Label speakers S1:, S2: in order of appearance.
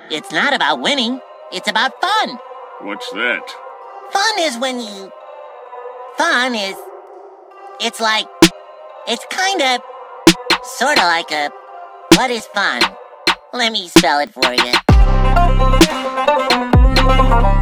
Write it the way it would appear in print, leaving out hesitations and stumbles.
S1: It's not about winning. It's about fun.
S2: What's that?
S1: Fun is when you... Fun is... It's like... It's kind of... Sort of like a... What is fun? Let me spell it for you.